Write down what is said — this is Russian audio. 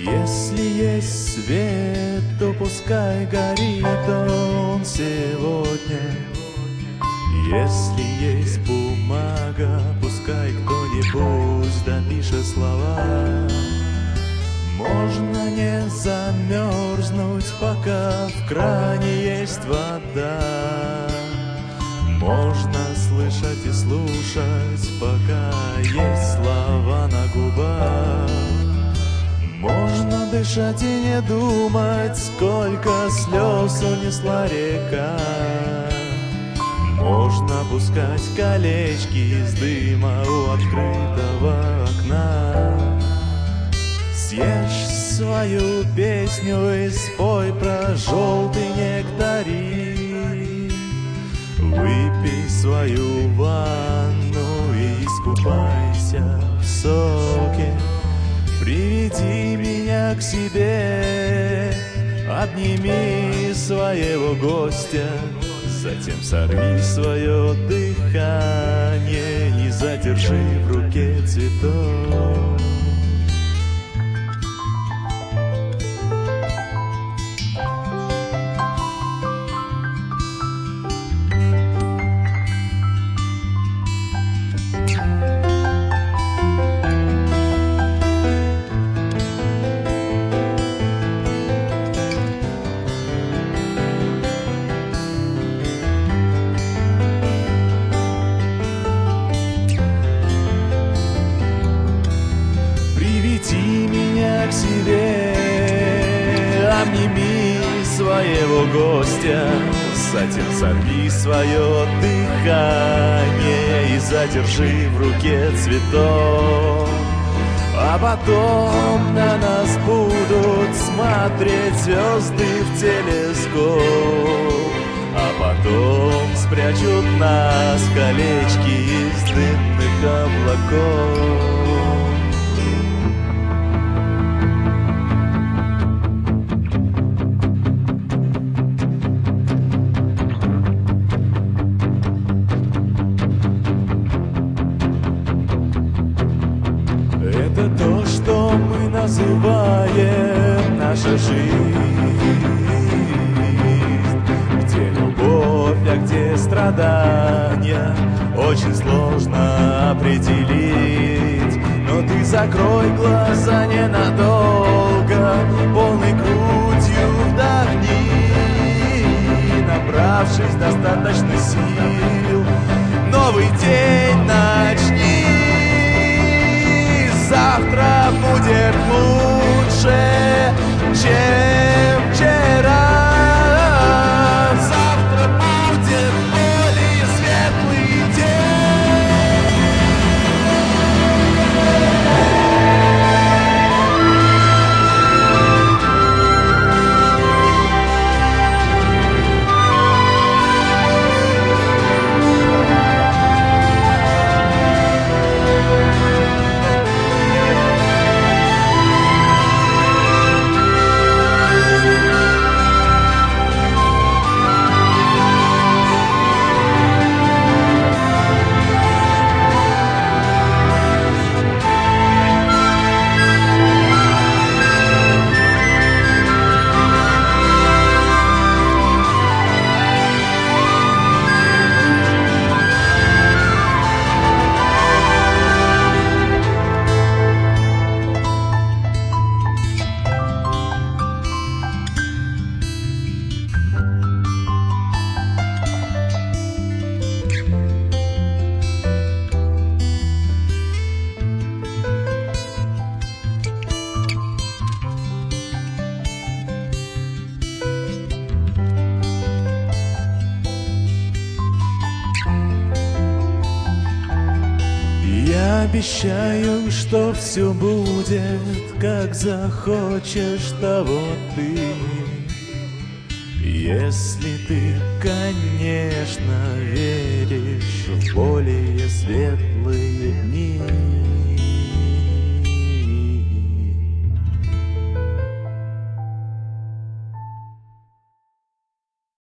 Если есть свет, то пускай горит он сегодня. Если есть бумага, пускай кто-нибудь допишет слова. Можно не замерзнуть, пока в кране есть вода. Можно слышать и слушать, пока есть слова на губах. Можно дышать и не думать, сколько слез унесла река. Можно пускать колечки из дыма у открытого окна. Съешь свою песню и спой про желтый нектарин. Выпей свою ванну и искупайся в соке. Приведи меня к себе, обними своего гостя. Затем сорви свое дыхание и задержи в руке цветок. Приведи меня к себе, обними своего гостя. Затем сорви свое дыхание и задержи в руке цветок. А потом на нас будут смотреть звезды в телескоп. А потом спрячут нас колечки из дымных облаков. Это то, что мы называем наша жизнь, где любовь, а где страдания, очень сложно определить. Но ты закрой глаза ненадолго, полной грудью вдохни, набравшись достаточно сил, новый день начни. Завтра будет лучше, чем вчера. Завтра будет более светлый Я обещаю, что все будет, как захочешь того ты. Если ты, конечно, веришь в более светлые дни.